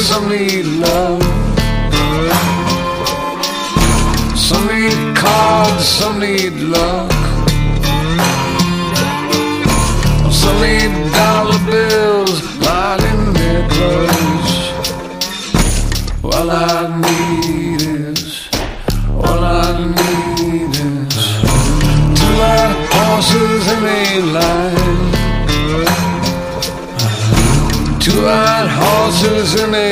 some need love. Some need cards, some need luck. Some need dollar bills lying in their clothes. All I need is, all I need is 2 white horses in a line. 2 white horses in a